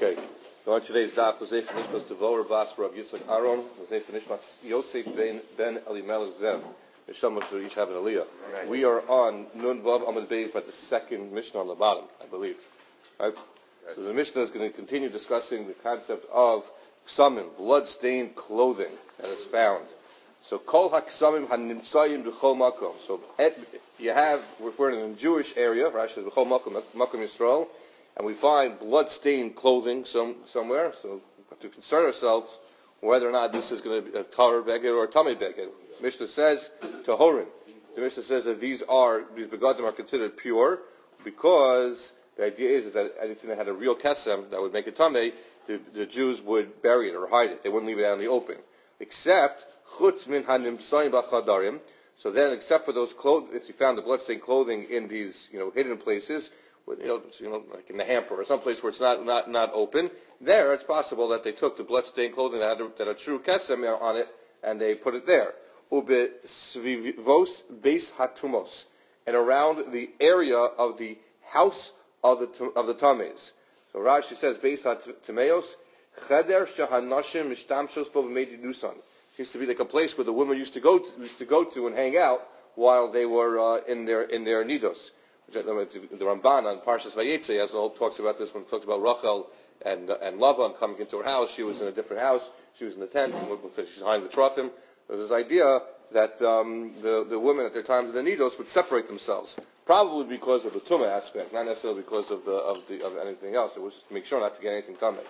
Okay. So on today's daf, Zeh Nishmas Devor Bas Rav Yitzchak Aaron, Zeh Nishmas Yosef Ben Elimelech Zev. Neshama should each have an aliyah. Right. We are on Nun Vav Amud Beis, but the second Mishnah on the bottom, I believe. Right? So the Mishnah is going to continue discussing the concept of ksamim, blood-stained clothing that is found. So kol haksamim hanimtzayim b'chol makom. So you have, we're in a Jewish area, Rashi says b'chol makom Yisrael, and we find blood-stained clothing somewhere. So we have to concern ourselves whether or not this is going to be a tar beged or a tummy beged. Mishnah says tahorin. The Mishnah says that these begadim are considered pure because the idea is that anything that had a real kesem that would make it tamei, the Jews would bury it or hide it. They wouldn't leave it out in the open, except chutz min hanimtzayim b'chadarim. So then, except for those clothes, if you found the bloodstained clothing in these, hidden places, like in the hamper or someplace where it's not open, there it's possible that they took the bloodstained clothing that had a true kesem on it and they put it there. Ube svivos beis hatumos, and around the area of the house of the tameis. So Rashi says beis hatumeos cheder shahanashim mishtamshos bo b'meidi nusan. Seems to be like a place where the women used to go to and hang out while they were in their nidos. The Ramban on Parshas Vayetze talks about this when it talks about Rachel and Lavan coming into her house. She was in a different house. She was in the tent because she's behind the trophim. There's this idea that the women at their time of the nidos would separate themselves, probably because of the tumah aspect, not necessarily because of anything else. It was just to make sure not to get anything tumah.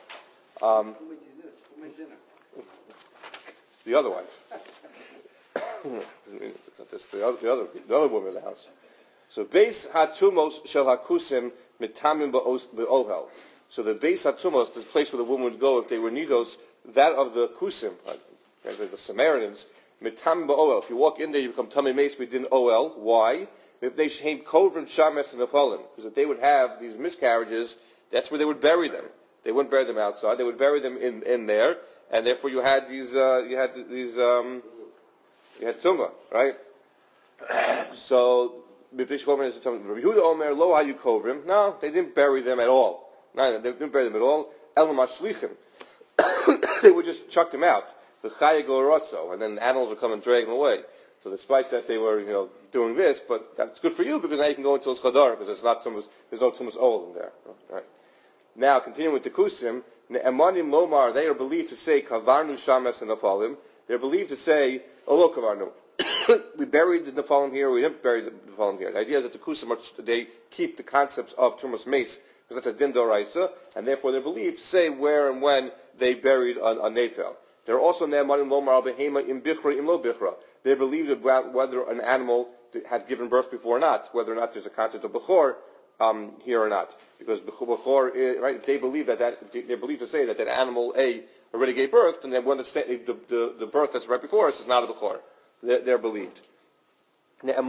The other wife. It's not this, the other woman in the house. So beis hatumos shel hakusim mitamim be'ohel. So the beis hatumos, this place where the woman would go if they were nidos, that of the kusim, the Samaritans, mitamim be'ohel. If you walk in there, you become tamei meis within ohel. Why? If they shamed kovrim shames and nefalim, because if they would have these miscarriages, that's where they would bury them. They wouldn't bury them outside; they would bury them in there, and therefore you had tumah, right? So. No, they didn't bury them at all. No, they didn't bury them at all. They would just chuck them out. And then animals would come and drag them away. So despite that they were, doing this, but that's good for you because now you can go into those chadar because it's not tumas, there's no tumas oil in there. Right. Now, continuing with the kusim, Ne'emanim lomar, they are believed to say kavarnu shames and nafalim. They're believed to say, olo kavarnu. We buried the Nephalim here, we didn't bury the Nephalim here. The idea is that the Kusim, they keep the concepts of Tumas Mace, because that's a Din Doraisa, and therefore they're believed to say where and when they buried a Nephel. They're also Ne'emanim Lomar Al Behema Im Bichra Im Lo Bichra. They're believed about whether an animal had given birth before or not, whether or not there's a concept of Bechor here or not. Because Bechor, right, they believe they're believed to say that animal A already gave birth, and then when the birth that's right before us is not a Bechor. They're believed. They're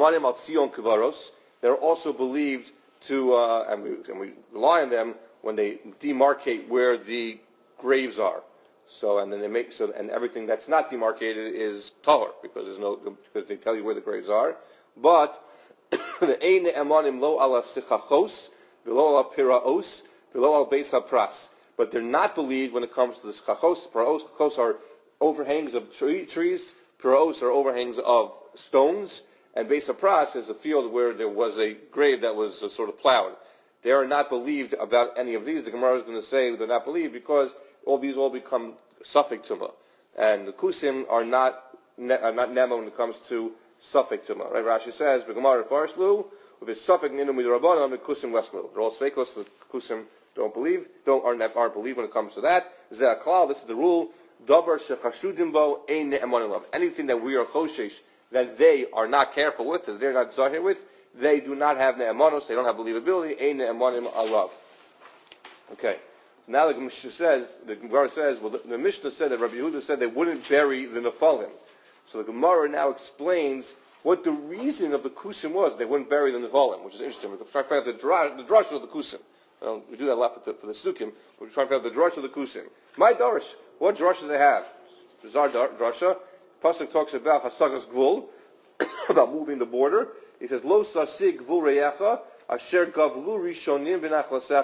also believed to, and we rely on them when they demarcate where the graves are. So, and then and everything that's not demarcated is tahor because because they tell you where the graves are. But the ein emanim lo ala sichachos, v'lo ala piraos, v'lo ala beis hapras. But they're not believed when it comes to the sichachos. Piraos are overhangs of trees. Piraos are overhangs of stones, and Beis HaPras is a field where there was a grave that was sort of plowed. They are not believed about any of these. The Gemara is going to say they're not believed because these all become suffik tumah, and the kusim are not nema when it comes to suffik tumah. Right? Rashi says the Gemara farshlu with his suffik ninum midrabanan the kusim westlu. They're all sveikos. The kusim aren't believed when it comes to that. Ze'aklal. This is the rule. Anything that we are choshesh, that they are not careful with, that they're not zahir with, they do not have ne'emanos, they don't have believability, ein ne'emanim alav. Okay. So now the Mishnah says, the Mishnah said that Rabbi Yehuda said they wouldn't bury the Nephalim. So the Gemara now explains what the reason of the kusim was. They wouldn't bury the Nephalim, which is interesting. We're trying to find out the drush of the kusim. We do that a lot for the Sukkim, but we're trying to find out the drush of the kusim. My darish. What drasha do they have? Bizarre drasha. Pasuk talks about hasagas gvul, about moving the border. He says, Lo sasig gvul reyecha, asher gavlu rishonim v'nachlasecha.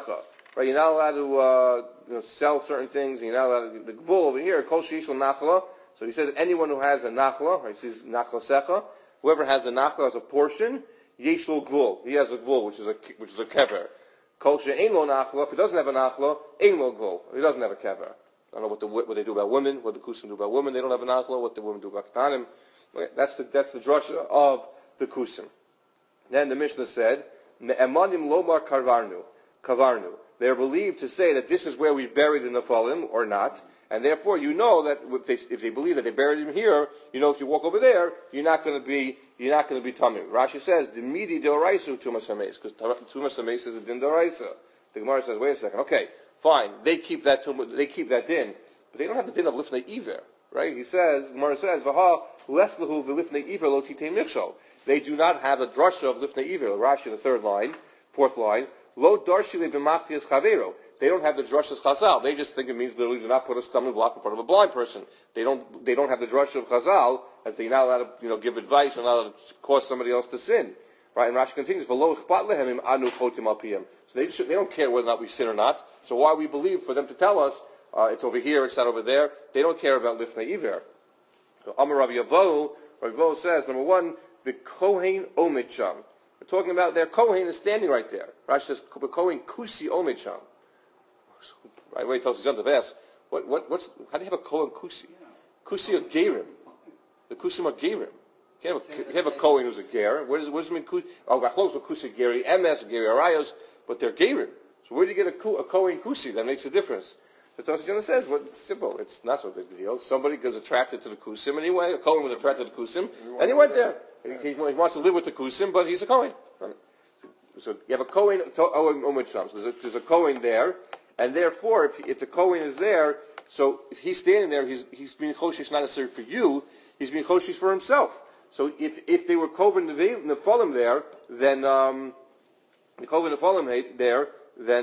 right? You're not allowed to sell certain things. And you're not allowed to, the gvul over here, kol sheishul nachla. So he says anyone who has a nachla, right? He says nachla secha. Whoever has a nachla as a portion, yeshlo gvul. He has a gvul, which is a kever. Kol she'ein lo nachla. If he doesn't have a nachla, ein lo gvul. He doesn't have a kever. I don't know what they do about women, what the kusim do about women. They don't have a nachla. What the women do about ketanim. Okay, that's the drasha of the kusim. Then the Mishnah said, "Ne'emanim lomar kavarnu." They are believed to say that this is where we buried the nefalim or not, and therefore you know that if they believe that they buried him here, you know if you walk over there, you're not going to be tummy. Rashi says, "Demidi deoraisu tumas hameis," because tumas hameis is a din deoraisa. The Gemara says, "Wait a second, okay." Fine, they keep that din, but they don't have the din of lifnei iver, right? Gemara says, "V'ha leslahu v'lifnei iver lo titei michshol." They do not have a drasha of lifnei iver. Rashi in the fourth line, lo darshile b'machtias chavero. They don't have the drashas chazal. They just think it means literally do not put a stumbling block in front of a blind person. They don't have the drasha of chazal as they're not allowed to give advice or not allowed to cause somebody else to sin. Right, and Rashi continues, "V'lo ichpat lehem im anu chotim al piyam." So they don't care whether or not we sin or not. So why we believe for them to tell us it's over here, it's not over there? They don't care about lifnei iver. So Amar Rabbi Yavo says, number one, the kohen omid sham. We're talking about their kohen is standing right there. Rashi says, the kohen kusi omid sham. Right away, he tells his son to ask, how do you have a kohen kusi? Kusi are gerim. The kusim are gerim. You have a Kohen who's a ger. What does it mean? Gachlos were kusi geri, ms geri arayos, but they're gerim. So where do you get a Kohen kusi? That makes a difference. The Tosafos says, well, it's simple. It's not so big a deal. Somebody was attracted to the kusim anyway. A Kohen was attracted to the kusim, and he went there. He wants to live with the kusim, but he's a Kohen. So you have a Kohen. So there's a Kohen there, and therefore, if the Kohen is there, so if he's standing there, he's being choshish not necessarily for you. He's being choshish for himself. So if they were koven nefalim there, then the koven nefalim there, then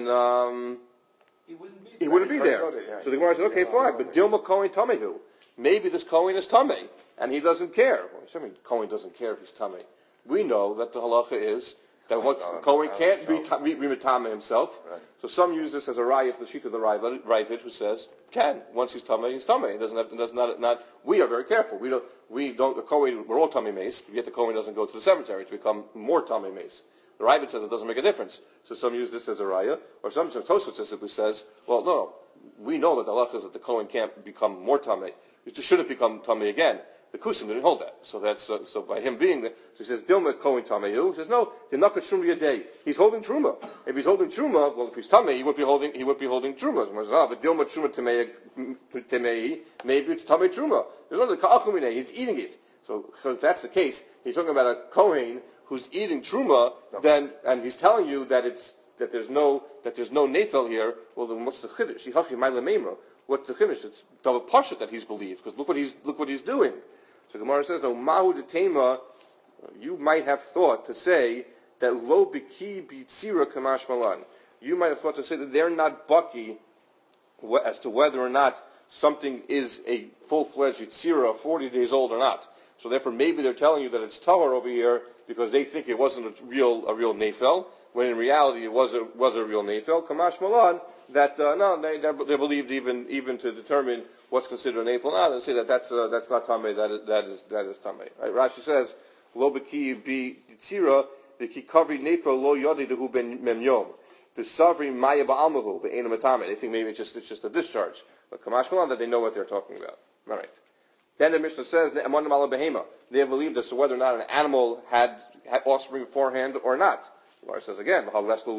he wouldn't be there. So the Gemara says, okay, fine, but Dilma Kohen Tamehu. Maybe this Kohen is Tameh, and he doesn't care. Well, Kohen doesn't care if he's Tameh. We know that the halacha is that Kohen can't be Tameh himself. Right. So some use this as a raya for the sheet of the Ravid, who says, once he's Tameh, he's Tameh. He does not. We are very careful. The Kohen, we're all Tameh Mace, yet the Kohen doesn't go to the cemetery to become more Tameh Mace. The Ravid says it doesn't make a difference. So some use this as a raya, or some Tosfos simply says, well, no, we know that the halacha is that the Kohen can't become more Tameh. It shouldn't become Tameh again. The Kusim didn't hold that. So that's so by him being there, so he says, Dilma Kohen Tamehu. He says, no, the Nakat Truma Yadei. He's holding Truma. If he's holding Truma, well, if he's Tameh, he would be holding Truma. But Dilma Truma Tamei, maybe it's Tameh Truma. There's another Ka'achumine, he's eating it. So if that's the case, he's talking about a Kohen who's eating Truma, then, and he's telling you that there's no Nafel here. Well, then what's the Chiddush? What's the Chiddush? It's double Parshat that he's believed, because look what he's doing. So Gemara says, no, Mahu Detema, you might have thought to say that Lo Biki Bitzira Kamash Malan. You might have thought to say that they're not Baki as to whether or not something is a full-fledged Yitzira, 40 days old or not. So therefore maybe they're telling you that it's Tahor over here because they think it wasn't a real Nafel, when in reality it was a real Nafel. Kamash Malan, that they're believed even to determine what's considered a Nafel. Now they say that's not Tameh, that is Tameh. Right? Rashi says, Lo b'ki bi Yitzira, the kikavri Nafel lo yodi dehu ben memyom. The savri maya ba'almahu, the enam Tameh. They think maybe it's just a discharge. But Kamash Malan, that they know what they're talking about. All right. Then the Mishnah says, they have believed as to whether or not an animal had offspring beforehand or not. The Gemara says again,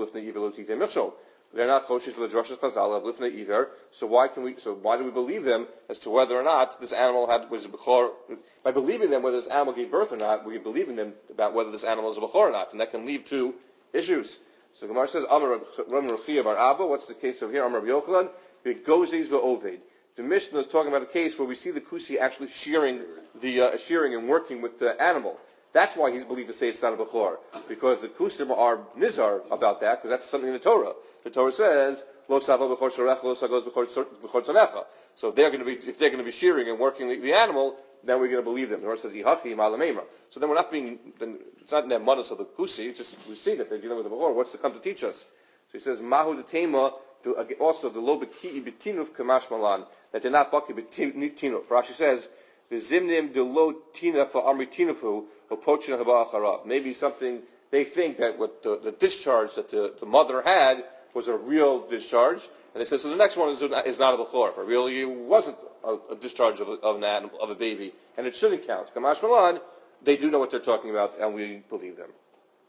they're not choshish for the drashas chazal of lifnei iver. So why do we believe them as to whether or not this animal was a bechor? By believing them whether this animal gave birth or not, we're believing them about whether this animal is a bechor or not, and that can lead to issues. So the Gemara says, Amar Rechia bar Abba. What's the case over here? Amar Rabbi Yochanan, Begozes ve'oved. The Mishnah is talking about a case where we see the kusi actually shearing and working with the animal. That's why he's believed to say it's not a bechor, because the kusim are nizar about that, because that's something in the Torah. The Torah says, "Lo sava bechor sharech, lo sagos bechor tzanecha." So if they're going to be shearing and working the animal, then we're going to believe them. The Torah says, "Yihachi malameimra." So then it's not in that modus of the kusi. It's just we see that they're dealing with the bechor. What's to come to teach us? So he says, Mahu the Tema, also the lo b'ki'i b'tinuf kamash malan, that they're not baki b'tinuf. Rashi says, v'zimnim de lo tina for amri tinufu, u'pochina haba acharav. Maybe something, they think that what the discharge that the mother had was a real discharge, and they said, so the next one is not a b'chor. But really, it wasn't a discharge of a baby, and it shouldn't count. Kamash malan, they do know what they're talking about, and we believe them.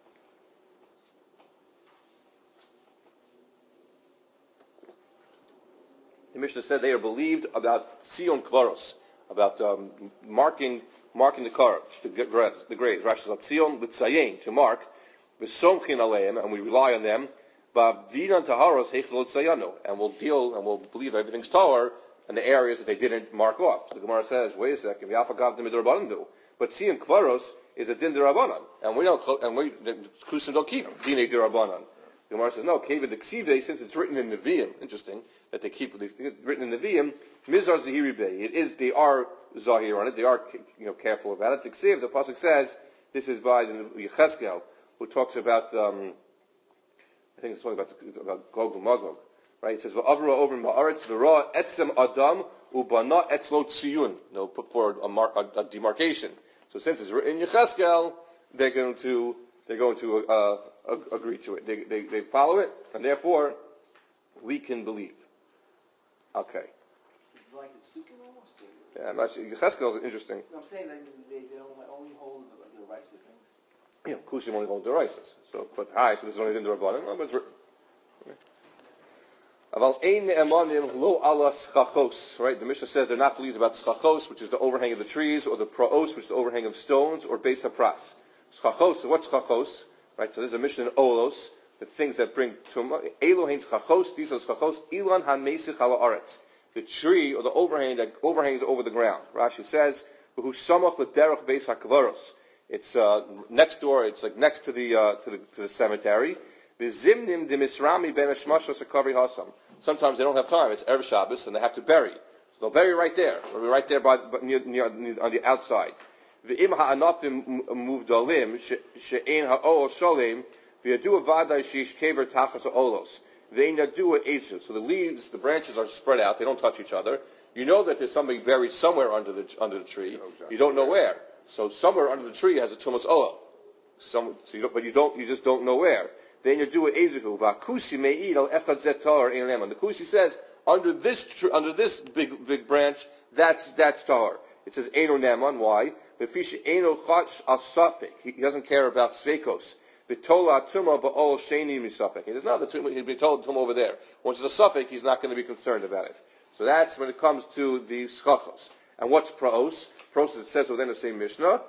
The Mishnah said they are believed about Sion Kvaros, about marking the car, the graves. Rashi says Sion L'Tzayin, to mark, V'Somchin Aleim, and we rely on them. V'Avdinan Taharos Heichel L'Tzayanu, and we'll believe everything's Tahar in the areas that they didn't mark off. The Gemara says, wait a second, V'Yafagav D'Midrabanan do, but Sion Kvaros is a Din D'Rabanan, and the Kusim don't keep Dinei D'Rabanan. The Gemara says, no, Kevin the Ksive, since it's written in Nevi'im, interesting that they keep it written in Nevi'im, Mizar Zahiri Bey. They are Zahir on it, they are careful about it. The Ksiv, the Pasuk says, this is by the Yecheskel, who talks about, I think it's talking about Gog and Magog, right? It says, V'avra over in Ba'aretz, V'ra etzem Adam, U'bana etzlo tziyun. They'll put forward a demarcation. So since it's written in Yecheskel, they're going to agree to it. They follow it, and therefore we can believe. Okay. It's like it's super almost. Yeah, I'm not sure. Yecheskel is interesting. I'm saying that they only hold the rice things. Yeah, Kushim only hold the rices. So this is only in the Rabbanim. No, but it's written. Aval ein ne'emanim lo ala schachos. Right, the Mishnah says they're not believed about schachos, which is the overhang of the trees, or the praos, which is the overhang of stones, or beis hapras. Schachos. So what's schachos? Right, so there's a mission in Olos, the things that bring tumah. Elohein schachos, these are schachos. Ilan han meisich ala aretz, the tree or the overhang that overhangs over the ground. Rashi says, "Who samach lederach beis hakvaros." It's next door. It's like next to the cemetery. V'zimnim demisrami ben hashmashos hakavri hasam. Sometimes they don't have time. It's Erev Shabbos and they have to bury. So they'll bury right there. They'll be right there near on the outside. V'im ha'anafim muvdalim she'ein ha'ol shalem v'yadu avadai sheish kever tachas ha'olos v'ein yadu ha'ezu. So the leaves, the branches are spread out. They don't touch each other. You know that there's somebody buried somewhere under the tree. You don't know where. So somewhere under the tree has a tumas oil. You just don't know where. Then you do a ezehu vakusi me'id al echad zetar ein leman. The kusi says under this big branch that's tahar. It says eino neman. Why? The fish eino chach al safik. He doesn't care about sveikos. The tola tuma ba'ol sheni misafik. He does not. He'd be told tum over there. Once it's a suffix, he's not going to be concerned about it. So that's when it comes to the schachos. And what's praos? Praos, it says within the same Mishnah.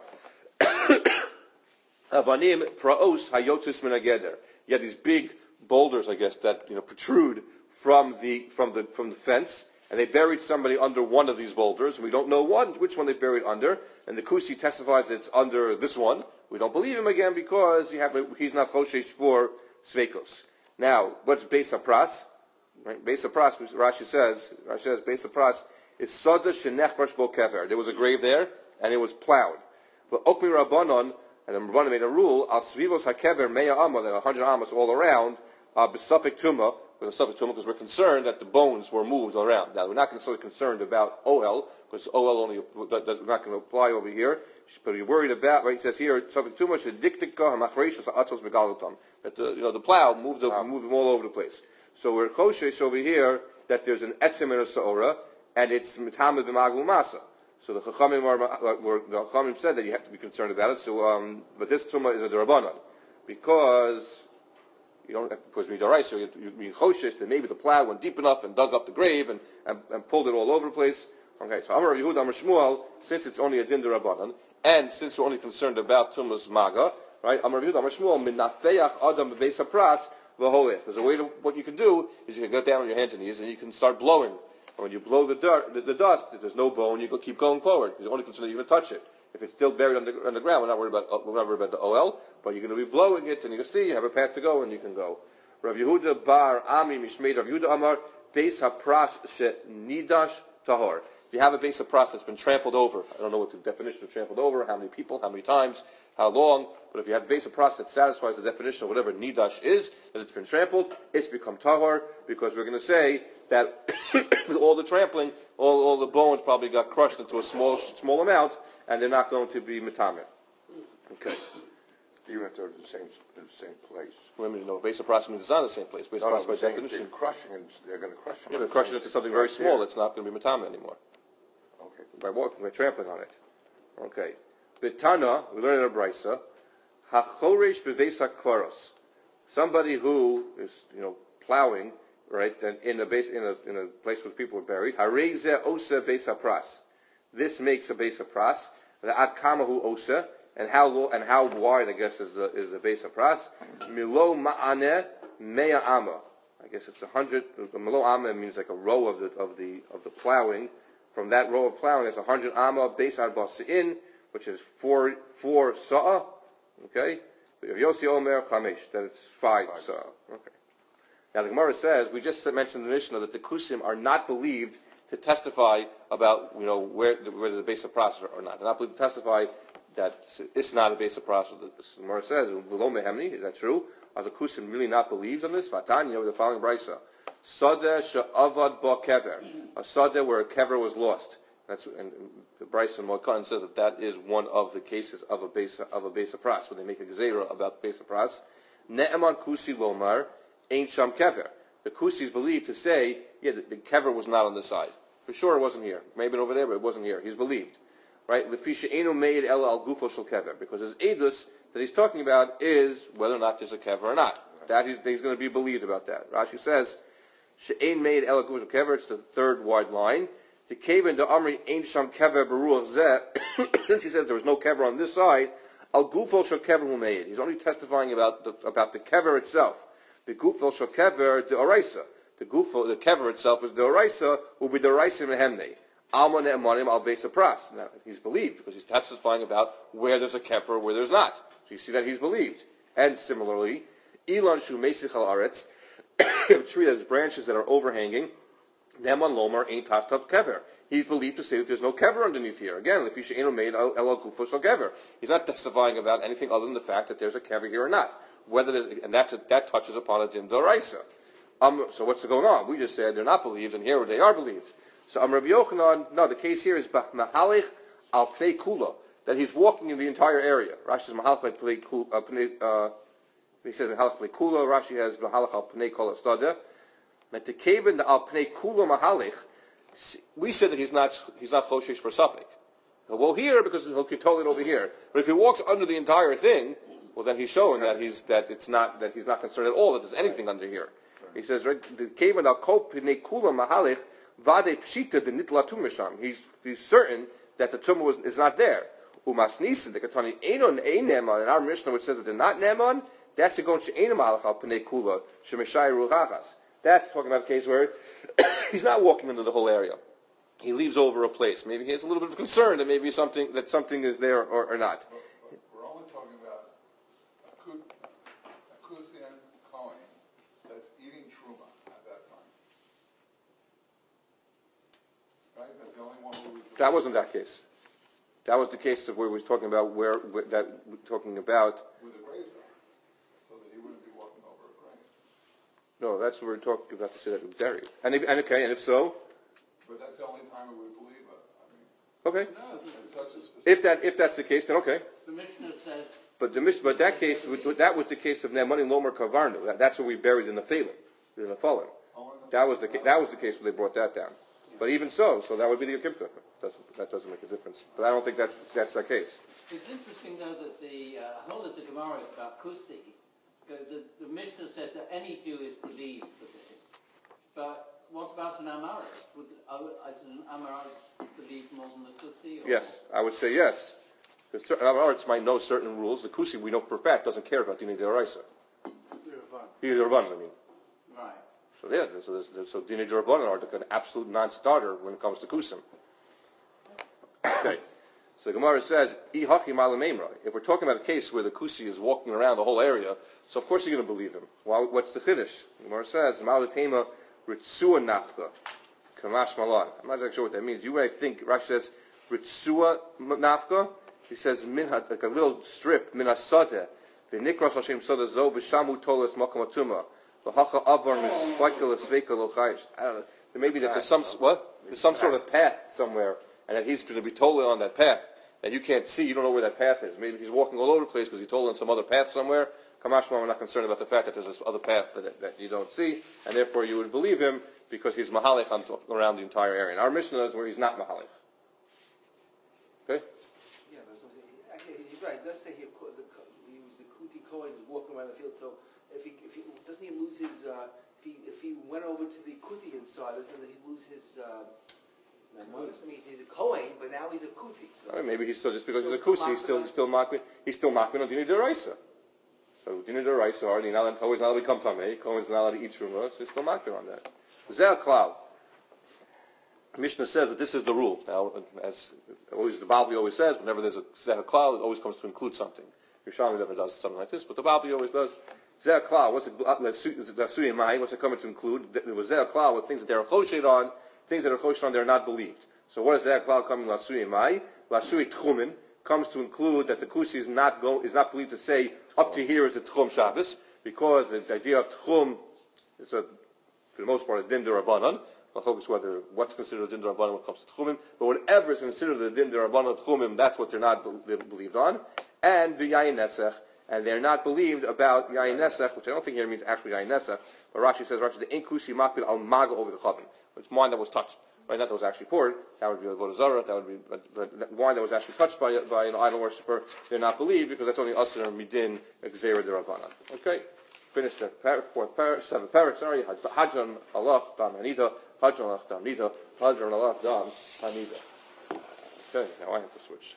Avanim praos hayotus min hageder. You have these big boulders, I guess, that protrude from the fence, and they buried somebody under one of these boulders, and we don't know which one they buried under. And the Kusi testifies that it's under this one. We don't believe him again because he's not choshesh for sveikos. Now, what's beis hapras? Right? Beis hapras, which Rashi says beis hapras is sada shenechbar shbo kever. There was a grave there, and it was plowed. But okmi rabbanon. And the Rabbanan made a rule, al svivos hakever meya amma, that 100 amas all around, b'safik tuma, with a safik tuma, because we're concerned that the bones were moved all around. Now, we're not necessarily concerned about OL, because OL only, we're not going to apply over here, but we're worried about, right, it says here, safik tuma, shediktika hamachreshus ha'atzos megalutam, that the plow moved them all over the place. So we're choshesh over here, that there's an etzem in a sa'ora, and it's mitamed b'magul masa. So the Chachamim said that you have to be concerned about it. So, but this tumah is a derabanan, because you don't have to be darai. So you be choshesh that maybe the plow went deep enough and dug up the grave and pulled it all over the place. Okay, so Amar Yehuda, Amar Shmuel, since it's only a din derabanan, and since we're only concerned about tumas maga, right? Amar Yehuda, Amar Shmuel, minafeach adam bebeis hapras v'holech. There's a way to, what you can do is you can go down on your hands and knees and you can start blowing. And when you blow the dust, if there's no bone, you keep going forward. You're only concerned that you're going to touch it. If it's still buried on the ground, we're not worried about the OL, but you're going to be blowing it, and you can see you have a path to go, and you can go. Rav Yehuda bar Ami Mishmei Rav Yehuda Amar Beis Haprash She Nidash Tahor. If you have a base of pras that's been trampled over, I don't know what the definition of trampled over, how many people, how many times, how long, but if you have a base of pras that satisfies the definition of whatever nidash is, that it's been trampled, it's become tahor, because we're going to say that with all the trampling, all the bones probably got crushed into a small amount, and they're not going to be metameh. Okay. Even if they're in the same place. Remember, base of pras means it's not in the same place. Base of pras by definition. They're going to crush them. Yeah, they're crushing it into something very small. It's not going to be metameh anymore. Okay. By trampling on it. Okay. Bitana, we learn in a brisa, hachoresh beveis hakvaros. Somebody who is, plowing, right, and in a place where people are buried. Hareze osa beis hapras. This makes a base of pras. The ad kamahu osa. And how wide, I guess, is the base of pras? Milo ma'aneh mea amma. I guess it's 100. The milo amma means like a row of the plowing. From that row of plowing, it's 100 amma base ad basa'in, which is four sa'a. Okay. Yossi omer chamesh, that it's 5 sa'a. Okay. Now the Gemara says we just mentioned in the Mishnah that the kusim are not believed to testify about whether the base of pras or not. They're not believed to testify that it's not a base of pras. The Gemara says, is that true? Are the kusim really not believed on this? Vatanya, the following brisa. Sadeh she'avad ba kever. A sadeh where a kever was lost. And the brisa in Mokan says that is one of the cases of a base of pras, when they make a gezerah about base of pras. Ne'eman kusi lomar, ain't sham kever. The kusi is believed to say, the kever was not on the side. For sure it wasn't here. Maybe over there, but it wasn't here. He's believed. Right? Lefisha enu made el al gufo shel kever, because his edus that he's talking about is whether or not there's a kever or not. That he's going to be believed about that. Rashi says, she'ein made el al gufo shel kever. It's the third wide line. The kever the amri ain't sham kever beruach zeh. Since he says there was no kever on this side, al gufo shel kever who made. He's only testifying about the kever itself. The gufo shel kever the oraisa. The kever itself is the oraisa, will be the oraisa mehemnei. Alma ne'emanim al beis hapras. Now he's believed because he's testifying about where there's a kefer, where there's not. So you see that he's believed. And similarly, ilan shu meisich al aretz, a tree that has branches that are overhanging. Ne'eman lomar ain't tav kever. He's believed to say that there's no kever underneath here. Again, lefisha eno made el gufo shel kever. He's not testifying about anything other than the fact that there's a kever here or not. That touches upon a din d'oraisa. So what's going on? We just said they're not believed, and here they are believed. So Rabbi Yochanan, no, the case here is mahalich al pnei kula, that he's walking in the entire area. Rashi says mahalich al pnei kula. He says mahalich pnei kula. Rashi has mahalich al pnei kol astada. Metekevin the al pnei kula mahalich. We said that he's not choshesh for suffix. He'll go here because he'll control it over here. But if he walks under the entire thing, well, then he's showing that he's not concerned at all that there's anything under here. He says, right, the kevin al kol pnei kula mahalich. Vade pshita de nitla tumisham. He's certain that the tumah is not there. Umas nisin the katani einon ein neman. In our Mishnah, which says that they're not neman, that's a gon she'ein malach al pnei kula shemeshai ruchachas. That's talking about a case where he's not walking into the whole area. He leaves over a place. Maybe he has a little bit of concern that maybe something is there or not. We're only talking about a Kusian Kohen that's eating truma at that time. Right? That's the only one who... That wasn't that case. That was the case of where we were talking about with a grave though, so that he wouldn't be walking over a grave. No, that's what we're talking about to say that it was buried. And if so? But that's the only time we would believe it. Okay. No, It's such a specific... If that's the case, then okay. the Mishnah says... But that case, that was the case of Ne'emani Lomer Kavarnu. That's what we buried in the Phelim, in the Fallen. That was the case where they brought that down. But even so that would be the Yom That doesn't make a difference. But I don't think that's the case. It's interesting, though, that the whole of the Gemara is about Kusi. The Mishnah says that any Jew is believed for this. But what about an Amaris? Would an Amaris believe more than the Kusi? Yes, I would say yes. Because Amaris might know certain rules. The Kusi, we know for a fact, doesn't care about Dini D'Oraisa. Dini D'Rabbanan, I mean. Right. So yeah, so Dini D'Rabbanan are like an absolute non-starter when it comes to Kusim. Okay. So the Gemara says, if we're talking about a case where the Kusi is walking around the whole area, so of course you're going to believe him. Well, what's the Chiddush? The Gemara says, Malatema Ritsua Nafka. Kamash Malon. I'm not exactly sure what that means. You might think, Rashi says, Ritsua Nafka. He says, Minha, like a little strip, Min HaSadeh. V'nikra Hashem Sada Zo, V'shamu Tolas Makam Atuma. V'hacha Avar Mispaikel Sveika Lo Chayish. I don't know. Maybe that there's some sort of path somewhere, and that he's going to be totally on that path that you can't see. You don't know where that path is. Maybe he's walking all over the place because he's totally on some other path somewhere. Kamashma, we're not concerned about the fact that there's this other path that you don't see, and therefore you would believe him because he's mahalech around the entire area. And our Mishnah is where he's not mahalech. Okay? Yeah, but actually, he's right. It does say here he was the Kuti Kohen walking around the field. So if he doesn't he lose his if he went over to the Kuti inside, doesn't he lose his? He's a Kohen, but now he's a Kuti. So. I mean, maybe he's still just because he's a Kusi, he's still makbid on Dini Deraisa. So Dini Deraisa already now that Kohen's not allowed to become Tamei, Kohen's not allowed to eat Truma, so he's still makbid on that. Zer Klal. Mishnah says that this is the rule. Now, as always, the Bavli always says, whenever there's a Zer Klal, it always comes to include something. Yerushalmi never does something like this, but the Bavli always does. Zer Klal, what's it coming to include? It was Zer Klal with things that they're choshed on, things that are choshed on, they're not believed. So what is Zer Klal coming? Lasui Mai, Lasui Tchumen comes to include that the Kusi is not believed to say up to here is the Tchum Shabbos, because the idea of Tchum is for the most part, a din derabanan. I'll focus whether what's considered a din derabanan when it comes to Tchumim, but whatever is considered a din derabanan Tchumim, that's what they're not believed on. And the Yayin Nesech, and they're not believed about Yayin Nesech, which I don't think here means actually Yayin Nesech, but Rashi says, the Ein Kusi Makbil Al Maga over the Chavim. It's wine that was touched. Right, not that was actually poured, that would be a Avodah Zarah, that would be but wine that was actually touched by an idol worshiper, they're not believed because that's only Asr Midin Gzeira Derabanan. Okay? Finish the fourth paragraph, 7th paragraph, sorry. Hajan Allah Dam Hanida, Hajan Allah Dam Nida, Hajan Allah Dam Hanida. Okay, now I have to switch.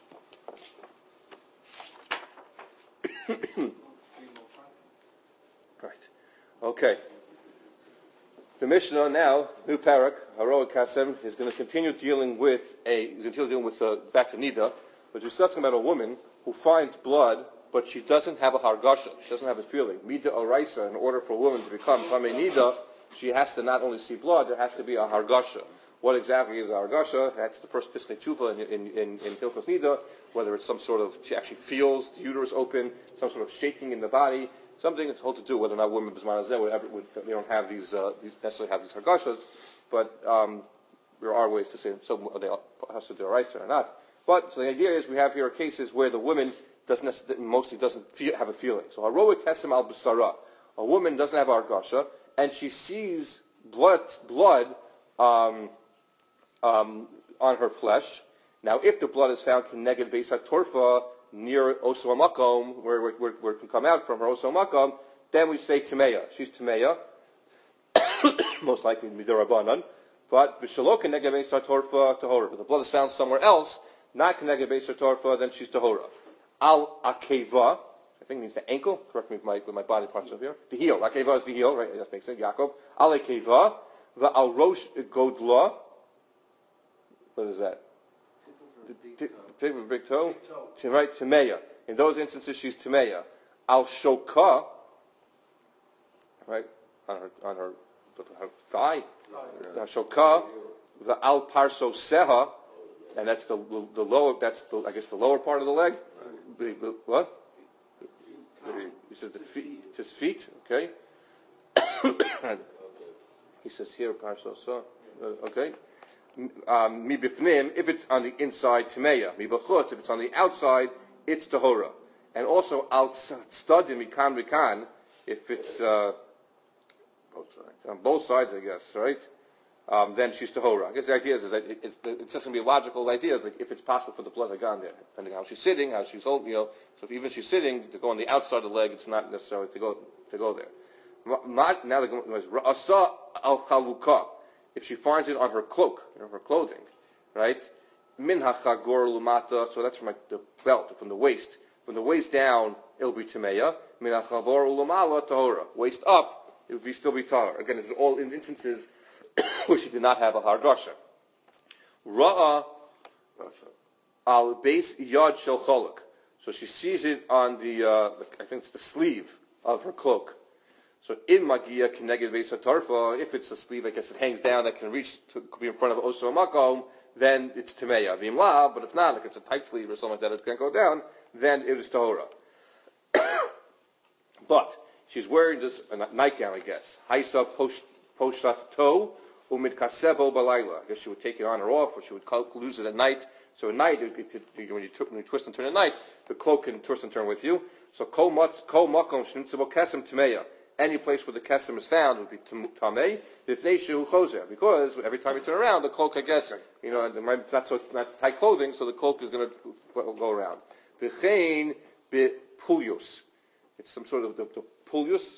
Right. Okay. The Mishnah now, new parak, Haroa Kasem, is going to continue dealing with back to Nida, but he's talking about a woman who finds blood, but she doesn't have a hargasha, she doesn't have a feeling. Mida Oraisa, in order for a woman to become Tamei Nida, she has to not only see blood, there has to be a hargasha. What exactly is a hargasha? That's the first Piskei Tshuva in Hilchos Nida, whether it's some sort of, she actually feels the uterus open, some sort of shaking in the body, something that's all to do whether or not women Bisman they don't have these necessarily have these hargashas, but there are ways to say so they has to do Oraisa or not. But so the idea is we have here cases where the woman mostly doesn't have a feeling. So Haroa Kesem al Basara, a woman doesn't have a hargasha, and she sees blood on her flesh. Now, if the blood is found Keneged Beis HaTorfa near Oso HaMakom, where it can come out from her Oso HaMakom, then we say Tameya. She's Tameya, most likely Midarabanan. But V'shalo Keneged Beis HaTorfa Tahora. But the blood is found somewhere else, not Keneged Beis HaTorfa, then she's Tahora. Al Akeva, I think it means the ankle. Correct me with my body parts over here. The heel. Akeva is the heel, right? That makes sense. Yaakov. Al Akeva. The Al Rosh Godla. What is that? The tip of a big toe. Right, Tameya. In those instances, she's Tameya. Al Shoka. Right, on her thigh. The Shoka. The Al Parso Seha. And that's the lower. That's the lower part of the leg. What? He says the feet. His feet. Okay. He says here Parso Seha. Okay. Mi bifnim, if it's on the inside, Tameya. Mi b'chutz, if it's on the outside, it's Tahora. And also al tztadim mikan mikan, if it's on both sides, I guess, right? Then she's Tahora. I guess the idea is that it's just going to be a logical idea, like if it's possible for the blood to go on there, depending on how she's sitting, how she's holding, So if even if she's sitting, to go on the outside of the leg, it's not necessarily to go there. Now the Asa al Chaluka. If she finds it on her cloak, her clothing, right? Min hachagor lumata, so that's from the belt, from the waist. From the waist down, it'll be tameya. Min hachagor lumala tahora. Waist up, it would still be tahor. Again, this is all in instances where she did not have a hargasha. Ra'a al base yad shel cholok. So she sees it on the I think it's the sleeve of her cloak. So in Magia Keneged Beis HaTorfa, if it's a sleeve, I guess it hangs down, that can reach, could be in front of Oso Makom, then it's Tameya. Vim La, but if not, like it's a tight sleeve or something like that, it can't go down, then it is Tahora. But she's wearing this nightgown, I guess. Haisa Poshat To, Umid Kasebo Balayla. I guess she would take it on or off, or she would lose it at night. So at night, when you twist and turn at night, the cloak can twist and turn with you. So Kol Makom Shnitzabo Kesem Tameya. Any place where the kesem is found would be tamei. Because every time you turn around, the cloak, I guess, it's not tight clothing, so the cloak is going to go around. V'chein bepulius. It's some sort of the pulius.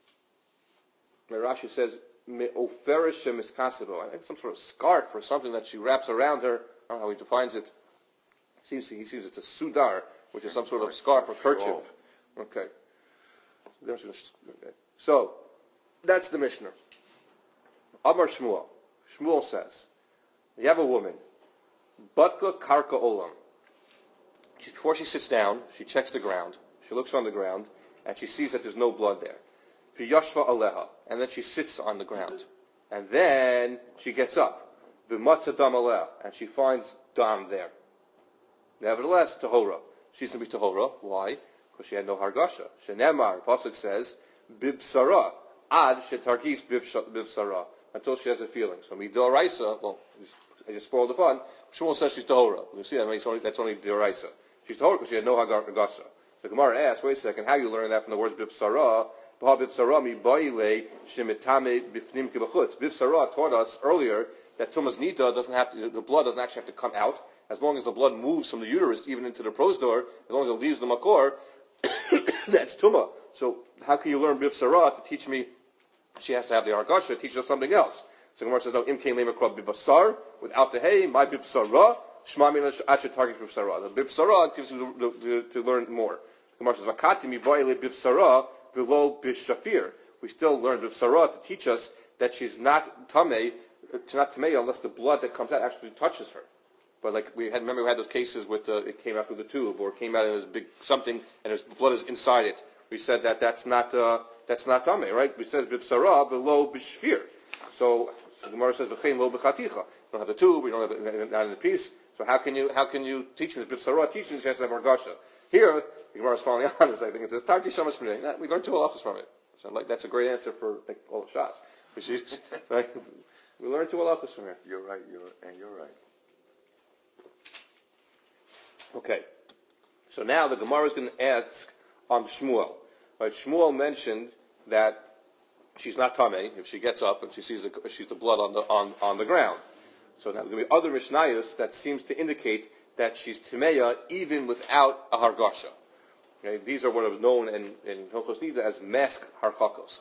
Rashi says me'oferish miskasebo. I think some sort of scarf or something that she wraps around her. I don't know how he defines it. He seems it's a sudar, which is some sort of scarf or kerchief. Okay. So, that's the Mishnah. Amar Shmuel. Shmuel says, you have a woman, Batka Karka Olam. Before she sits down, she checks the ground, she looks on the ground, and she sees that there's no blood there. V'yashva Aleha. And then she sits on the ground. And then she gets up. V'matza Dam Aleha. And she finds Dam there. Nevertheless, Tahora. She's going to be Tahora. Why? Because she had no Hargasha. Shenemar, Pasuk says, Bibsara, Ad Shetargis Bibsara, until she has a feeling. So Midoraisa, well, I just spoiled the fun. Shmuel says she's Tahora. You see that, that's only Doraisa. She's Tahora because she had no Hargasha. The Gemara asks, wait a second, how you learn that from the words Bibsara? Bibsara mi baile shemitame bifnim kibachutz. Bibsara taught us earlier that Tumas Nida doesn't have to, the blood doesn't actually have to come out. As long as the blood moves from the uterus even into the prosdor, as long as it leaves the makor, that's Tumah. So how can you learn Bibsara to teach me she has to have the Hargasha, teach us something else? So Gemara says, no, Imkein Lema Krab Bibasar, without the hey, my Bibsara, Shma Mina Achet Targis Bibsara. The Bibsara gives you to learn more. Gemara says, Vakati mi Baile Bibsara, Vilo Bishafir. We still learn Bibsara to teach us that she's not Tameh, unless the blood that comes out actually touches her. But like remember we had those cases with it came out through the tube, or it came out as big something, and there's blood is inside it. We said that's not tameh, right? We said b'psara below b'shfir. So the Gemara says v'chein lo b'chaticha. You don't have the tube, you don't have it not in the piece. So how can you teach me b'psara? Teaching she has to have hargasha. Here the Gemara is finally honest. I think it says tarti shamas p'nei. We learned 2 halachos from it. So that's a great answer for all the shots. We learned 2 halachos from here. You're right. Okay, so now the Gemara is going to ask on Shmuel. Right, Shmuel mentioned that she's not tamei if she gets up and she sees she's the blood on the ground. So now there are going to be other Mishnayos that seems to indicate that she's tameya even without a hargasha. Okay, these are what are known in Hilchos Nida as mask harchakos,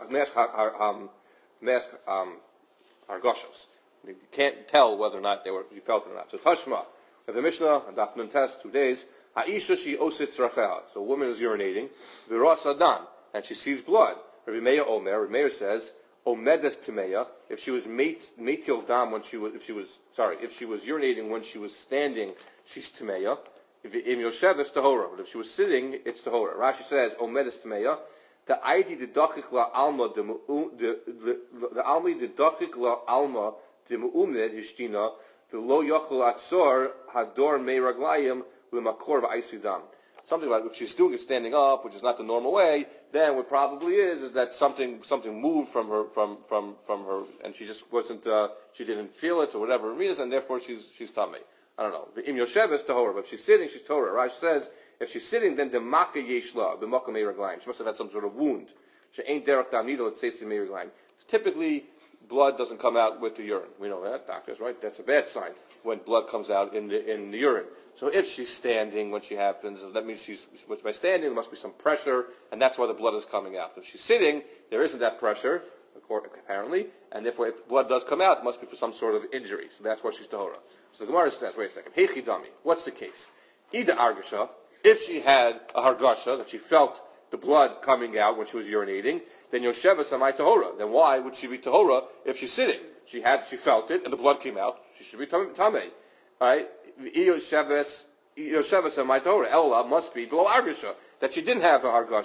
mask hargashos. You can't tell whether or not you felt it or not. So Tashma. The Mishnah, and Daf Nun Tes, 2 days. Ha'isha she osit tzracheha. So a woman is urinating. V'ras adam, and she sees blood. Rabbi Meir Omer. Rabbi Meir says, Omedes Timeya. If she was metil dam if she was urinating when she was standing, she's Timeya. If im Yosheves Tahora. But if she was sitting, it's Tahora. Rashi says, Omedes Timeya. The Aidi Didachik La Alma the Almi Didachik La Alma the Mu'umned Hishtina. Lo yochel atzor hador mei raglayim l'makor v'aisudam. Something like if she's doing it standing up, which is not the normal way, then what probably is that something moved from her, and she just wasn't, she didn't feel it or whatever it is, and therefore she's tamei. I don't know. Im Yoshev is tahora, but if she's sitting, she's Torah. Rashi says if she's sitting, then the maka yeshla b'makor mei raglayim. She must have had some sort of wound. She ain't derech dam needle. It says mei raglayim. Typically, blood doesn't come out with the urine. We know that, doctors, right? That's a bad sign when blood comes out in the urine. So if she's standing when she happens, that means by standing, there must be some pressure, and that's why the blood is coming out. If she's sitting, there isn't that pressure, apparently, and therefore if blood does come out, it must be for some sort of injury. So that's why she's tahora. So the Gemara says, wait a second, Heichidami, what's the case? Ida argasha, if she had a hargasha, that she felt the blood coming out when she was urinating, then Yosheva Samai Tahora. Then why would she be Tahora if she's sitting? She felt it, and the blood came out. She should be Tamei. Right? Yosheva Samai Tahora. Ella must be below Argasha, that she didn't have the Hargasha.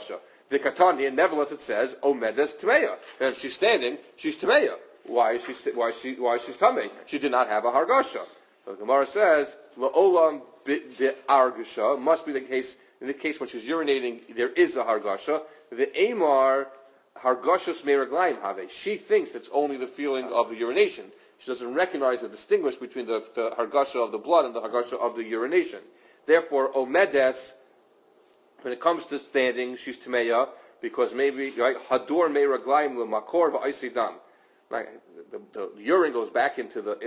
The katani, and nevertheless it says omedes tmeya. And if she's standing, she's tmeya. Why is she tamei? She did not have a hargasha. So the Gemara says la'olam the argasha must be the case. In the case when she's urinating, there is a hargasha. The amar hargashos meraglayim have. She thinks it's only the feeling of the urination. She doesn't recognize and distinguish between the hargasha of the blood and the hargasha of the urination. Therefore, omedes, when it comes to standing, she's tmeya because maybe hadur meraglayim lemakor va'aisidam. The urine goes back into the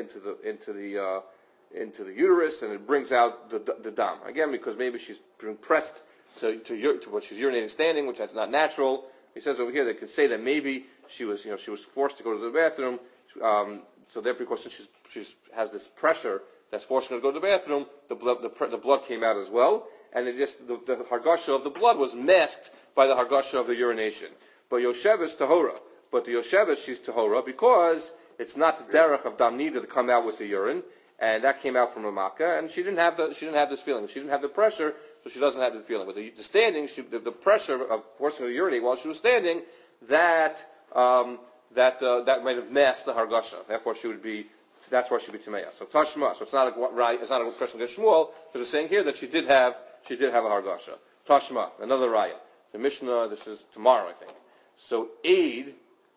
uterus and it brings out the dam again because maybe she's been pressed to what she's urinating standing, which that's not natural. He says over here they could say that maybe she was forced to go to the bathroom, so therefore because she has this pressure that's forcing her to go to the bathroom, the blood came out as well, and it just the hargasha of the blood was masked by the hargasha of the urination. But Yoshev is tahora. But the Yosheves, she's tahora because it's not the derech of dam nida to come out with the urine, and that came out from a makkah, and she didn't have this feeling. She didn't have the pressure, so she doesn't have the feeling. But the standing, the pressure of forcing her to urinate while she was standing, that might have masked the hargasha. Therefore, that's why she'd be tameya. So tashma. So it's not a question against Shmuel. So they're saying here that she did have a hargasha. Tashma. Another raya. The Mishnah. This is tomorrow, I think. So aid.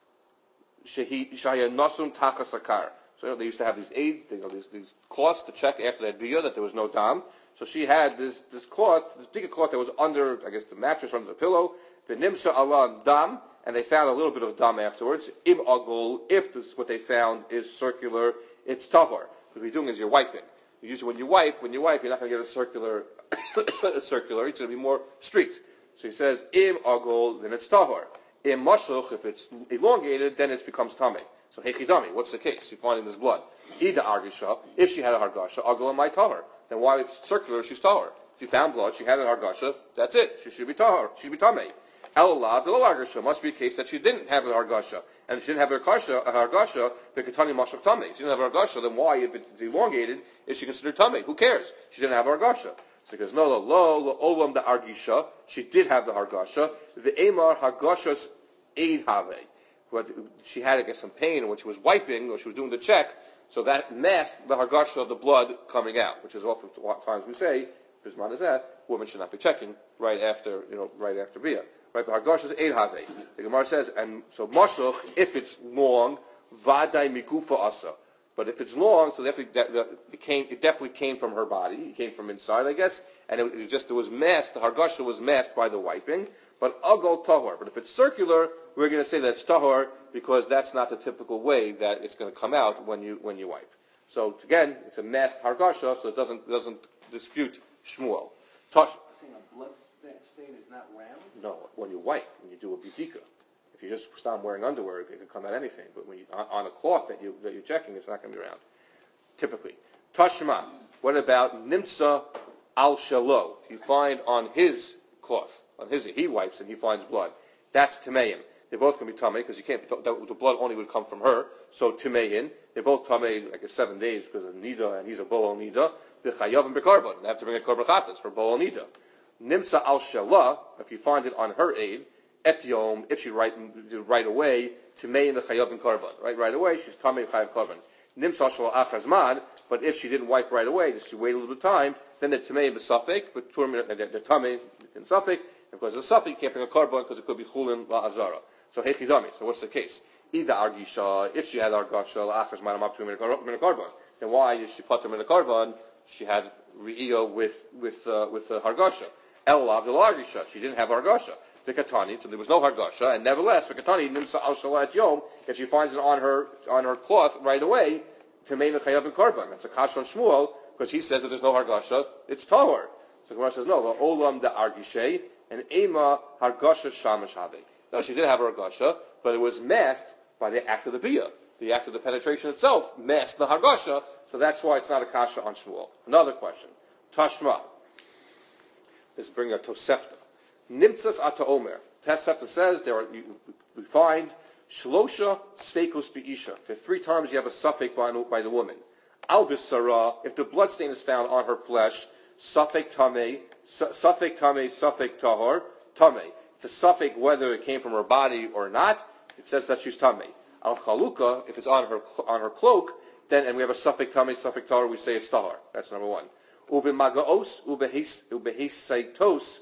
Shaya Nasum Tachasakar. So they used to have these aids, these cloths to check after that biyah that there was no dam. So she had this cloth, this bigger cloth that was under, I guess, the mattress, under the pillow. The nimsa Allah dam, and they found a little bit of dam afterwards. Im agul, if what they found is circular, it's tahor. What you're doing is you're wiping. Usually when you wipe, you're not going to get a circular. It's going to be more streaked. So he says im agul, then it's tahor. In mashuch, if it's elongated, then it becomes tamei. So hechidami, what's the case? You find in this blood. Ida argisha, if she had a hargasha, agul my tahor. Then why if it's circular, she's tahor. She found blood, she had a hargasha, that's it. She should be tahor. She should be tamei. Elav the lo argisha must be a case that she didn't have a hargasha, and she didn't have a hargasha. The katani mashuch tamei. She didn't have a hargasha. Then why, if it's elongated, is she considered tamei? Who cares? She didn't have a hargasha. So he goes, no, olam the argisha. She did have the hargasha. The emar hargashas aid have. But she had, I guess, some pain when she was wiping or she was doing the check. So that masked the hargasha of the blood coming out, which is often times we say, bisman is that women should not be checking right after biyah. Right, the hargasha is aid have. The Gemara says, and so mashuch, if it's long, vaday mikufa asa. But if it's long, so it definitely came from her body. It came from inside, I guess, and it was masked. The hargasha was masked by the wiping. But agol tahor. But if it's circular, we're going to say that it's tahor because that's not the typical way that it's going to come out when you wipe. So again, it's a masked hargasha, so it doesn't dispute Shmuel. Saying a blood stain is not round? No, when you wipe, when you do a bidika. If you just stop wearing underwear, it can come out anything. But when you on a cloth that you're checking, it's not going to be round. Typically, tashma. What about nimtza al shalo? You find on his cloth, he wipes and he finds blood. That's tameim. They're both going to be tamei because you can't. The blood only would come from her. So tamein. They're both tamei, I guess 7 days because of nida, and he's a bol nida. The chayav and bekarbon. They have to bring a korban chatas for bol nida. Nimtza al shala. If you find it on her aid. Etiom, if she right away, Timei in the Chayav and Karban. Right away, she's Tamei Chayav Karban. Nimsa Shal Achazman, but if she didn't wipe right away, just to wait a little bit of time, then the Timei and the Safek, but the Tamei in Safek, and because of the Safek, you can't bring a Karban because it could be Chulin La Azara. So Hechidami, so what's the case? Ida Argisha, if she had Argasha, La Achazman, up to him in a Karban. Then why, if she put him in a Karban, she had Re'io with Hargasha. Elav the Argisha, she didn't have Argasha. The katani, so there was no hargasha, and nevertheless, the katani nimsa al shalat yom, if she finds it on her cloth right away, to make the chayav and karban. That's a kash on Shmuel because he says that there's no hargasha, it's tahor. So the Gemara says no, the olam the argishay and ema hargasha shamash have. No, she did have hargasha, but it was masked by the act of the biyah. The act of the penetration itself masked the hargasha, so that's why it's not a kasha on Shmuel. Another question, tashma. Let's bring a tosefta. Nimtzas ata omer. Tosefta says we find shlosha sfekos be'isha. 3 times you have a suffix by the woman. Al bisara, if the blood stain is found on her flesh, suffix tamei, suffix tahor, tamei. it's a suffix whether it came from her body or not. It says that she's tamei. Al chalukah, if it's on her cloak, then, and we have a suffix tamei, suffix tahor, we say it's tahor. That's number one. Ube magaos, ube heisaitos.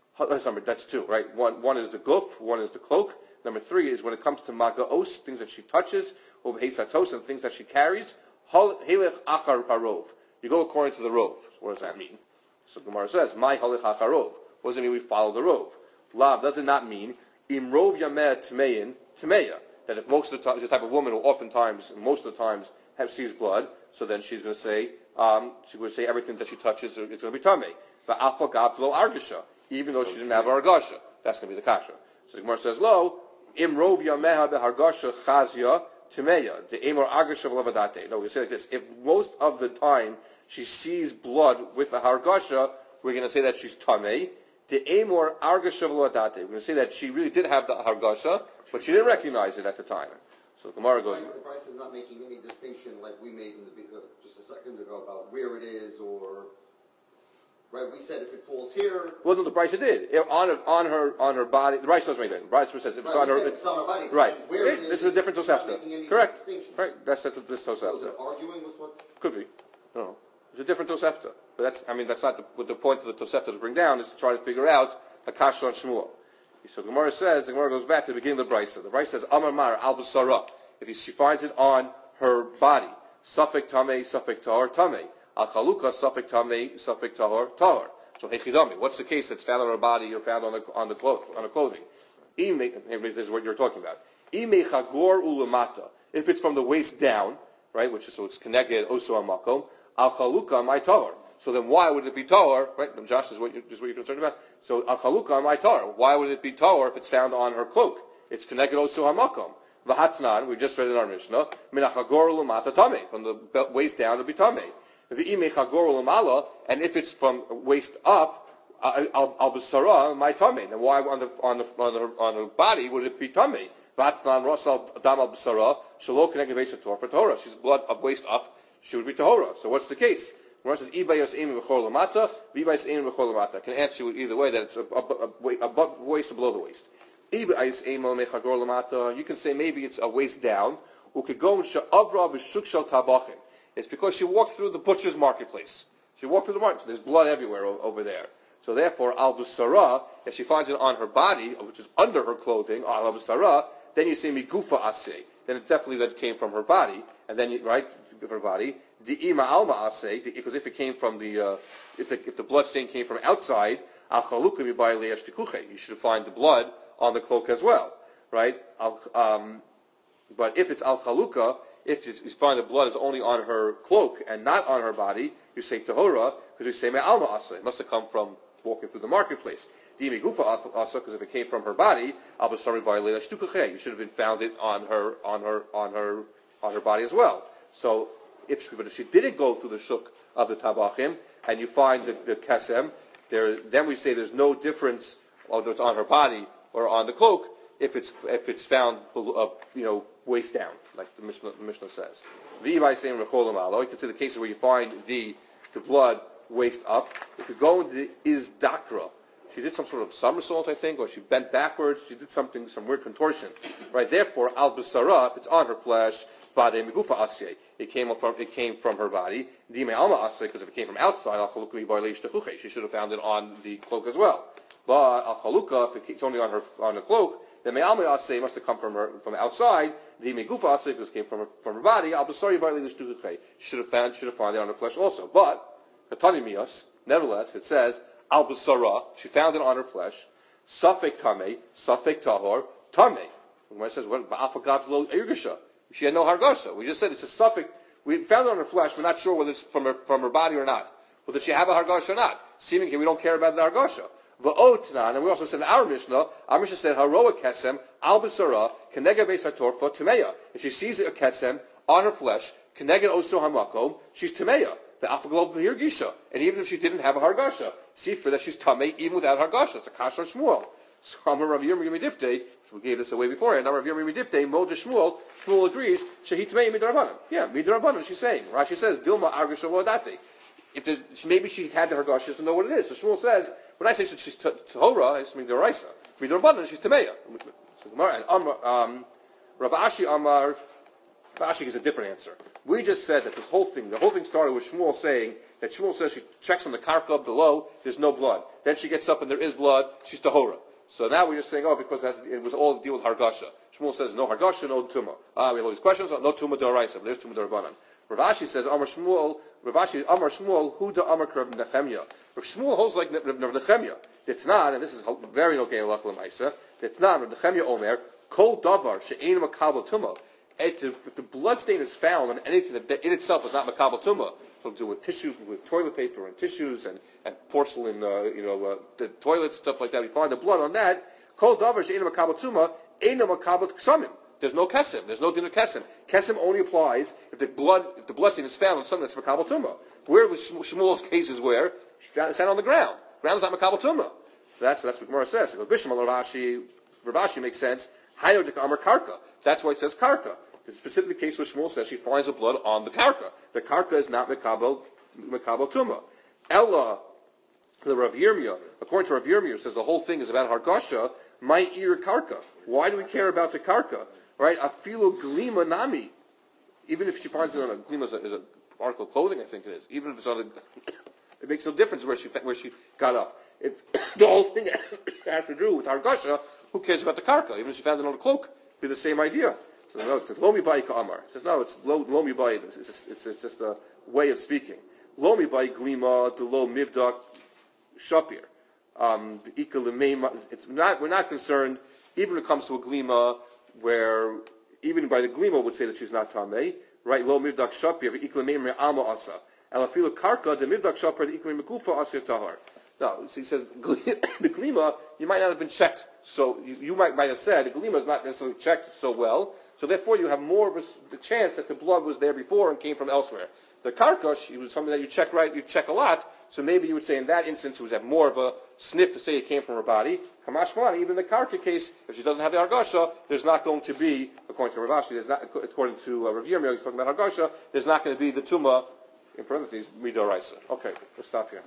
That's two, right? One is the guf, one is the cloak. Number three is when it comes to magaos, things that she touches, ube heisatos, and things that she carries. Halech achar parov. You go according to the rov. What does that mean? So Gemara says, "My halech achar rov." What does it mean? We follow the rov. Lav does it not mean im rov yameh tmeyin tmeya, that if most of the time, the type of woman who oftentimes, most of the times, sees blood, so then she's going to say, everything that she touches is going to be tamei. Va'afal gav lo argasha, even though she didn't have argasha, that's going to be the kasha. So the Gemara says, "Lo im rov yameha behargasha chazya tmeya the emor argasha v'lavadate." No, we say like this: if most of the time she sees blood with a hargasha, we're going to say that she's tamei. The emor argasha v'lavadate. We're going to say that she really did have the hargasha, but she didn't recognize it at the time. So the Gemara goes. The Bryce is not making any distinction like we made in just a second ago about where it is or. Right, we said if it falls here. Well, no, the Bryce did on her body. The Bryce doesn't make that. The Bryce says if it's on her. It's on her body. Right. Where it is, this is a different Tosefta. Correct. Right. That's this Tosefta. So is it arguing with what? Could be. No. It's a different Tosefta. But that's not what the point of the Tosefta to bring down is to try to figure out a kasha on Shmuel. So the Gemara goes back to the beginning of the Bryce. The Bryce says Amar Mar al Basara. If she finds it on her body, Safek Tamei, Safek Tahor, Tamei. Al Chaluka, Safek Tamei, Safek Tahor, Tahor. So Hechidami, what's the case that's found on her body or found on the clothing? This is what you're talking about. Ime Chagor Ulamata. If it's from the waist down, right, so it's connected also Makom, Al Chaluka, my Tahor. So then why would it be Tahor? Right, Josh, is what you're concerned about. So Al Chaluka, my Tahor. Why would it be Tahor if it's found on her cloak? It's connected also Hamakom. V'hatznan, we just read in our Mishnah, min hachagor l'mata tamei, from the waist down to be tamei. V'imei chagor l'mala, and if it's from waist up, al b'sara, my tamei. Then why on her body would it be tamei? V'hatznan rasal dam al b'sara, shelo connected base of Torah. She's blood of waist up, she would be tahora. So what's the case? Where it says ibayos emi v'chor l'mata, v'ibayos emi v'chor l'mata. I can answer you either way that it's above the waist or below the waist. You can say maybe it's a waist down. It's because she walked through the butcher's marketplace. She walked through the market. So there's blood everywhere over there. So therefore, al busara, if she finds it on her body, which is under her clothing, al busara, then you say migufa ase. Then it definitely that came from her body, and then from her body. Di'ima alma ase, because if it came from if the blood stain came from outside, al chaluka mibai le'esh tikuche. You should find the blood on the cloak as well, right? But if it's al chaluka, if you find the blood is only on her cloak and not on her body, you say tahora, because you say me'alma asa. It must have come from walking through the marketplace. Di gufa asa, because if it came from her body, al basari v'aleila shtukache. You should have been found it on her body as well. So, if she didn't go through the shuk of the tabachim, and you find the kesem, then we say there's no difference whether it's on her body or on the cloak, if it's found waist down, like the Mishnah says. You can see the cases where you find the blood waist up. If you go into is dakra, she did some sort of somersault, I think, or she bent backwards. She did some weird contortion, right? Therefore, al basara, if it's on her flesh, bade migufa asye, it came from her body. Dime alma asye, because if it came from outside, al chalukumi bar leish techuche, she should have found it on the cloak as well. But al chaluka, if it's only on the cloak, then me'alma asay must have come from outside. The megufa asay, because it came from her body. Al basari bar leish techuche, should have found it on her flesh also. But katani mias, nevertheless, it says al basara, she found it on her flesh. Safek tamei, safek tahor, tamei. When it says what ba'afagav lo irgasha, she had no hargasha. We just said it's a safek. We found it on her flesh. We're not sure whether it's from her body or not. Well, does she have a hargasha or not? Seemingly, we don't care about the hargasha. V'otnan, and we also said in our Mishnah said haroa kesem al basara kenega beis hatorfa tameya. If she sees a kesem on her flesh, kenega oso hamakom, she's tameya. The afaglob l'hirgisha, and even if she didn't have a hargasha, see for that she's tamei even without hargasha. It's a kasher Shmuel. So Amar Rav Yirmiyah Midifte, we gave this away before, and Rav Yirmiyah Midifte, Moda Shmuel agrees, shehi tamei midrabanan. Yeah, midrabanan. She's saying. Rashi says, Dilma argasha v'odate. maybe she had the Hargash, she doesn't know what it is. So Shmuel says, when I say she's Tahora, I just mean Deraisa. I mean Rabbanan, she's Tameya. And Rav Ashi Amar, Rav Ashi gives a different answer. We just said that the whole thing started with Shmuel saying that Shmuel says she checks on the karka below, there's no blood. Then she gets up and there is blood, she's Tahora. So now we're just saying, because it was all to deal with Hargasha. Shmuel says, no Hargasha, no Tumah. We have all these questions, no Tumah D'Oraisa, but there's Tumah D'Rabbanan. Rav Ashi says, Amar Shmuel, Hu da Amar Rav Nechemya. Rav Shmuel holds like Rav Nechemya. It's not, and this is very no game of Lamaisa, it's not, Rav Nechemya Omer, Kol Davar, She'ein Makabal Tumah. If the blood stain is found on anything that in itself is not makabel tumah, so do with tissue, with toilet paper and tissues and porcelain, the toilets stuff like that, we find the blood on that. Kol davar she'ein makabel tumah, ein makabel ksamim. There's no kesem. There's no din of kesem. Kesem only applies if the blood stain is found on something that's makabel tumah. Where was Shmuel's cases where it's found on the ground? Ground is not makabel tumah. So that's what Gemara says. Rav Ashi makes sense. Hayo de amar karka. That's why it says karka. The specific case where Shmuel says she finds the blood on the karka. The karka is not makabel tumah. Ella, the Rav Yirmiyah, according to Rav Yirmiyah, says the whole thing is about hargasha. My ear karka. Why do we care about the karka? Right? Afilu glima nami. Even if she finds it on a glima is a article of clothing, I think it is. Even if it's on it makes no difference where she got up. If the whole thing has to do with hargasha, who cares about the karka? Even if she found it on a cloak, it'd be the same idea. So no, it's lomi bai ka'amar. It says no, it's lomi bai. It's just a way of speaking. Lomi bai glima the lo mivdak shapir. We're not concerned even when it comes to a glima where even by the glima would say that she's not tamei. Right? Lo mivdak shapir iklamei me'ama asa. Alafilu karka the mivdak shapir the iklamei mekufa asir tahar. No, so he says the glima you might not have been checked. So you might have said the glima is not necessarily checked so well. So therefore, you have more of the chance that the blood was there before and came from elsewhere. The karkash, it was something that you check a lot. So maybe you would say in that instance, it would have more of a sniff to say it came from her body. Kamashman, even in the karka case, if she doesn't have the argasha, there's not going to be, according to Rav Ashi, according to Rav Yirmiyah, he's talking about argasha, there's not going to be the tumah, in parentheses, midoraisa. Okay, let's stop here.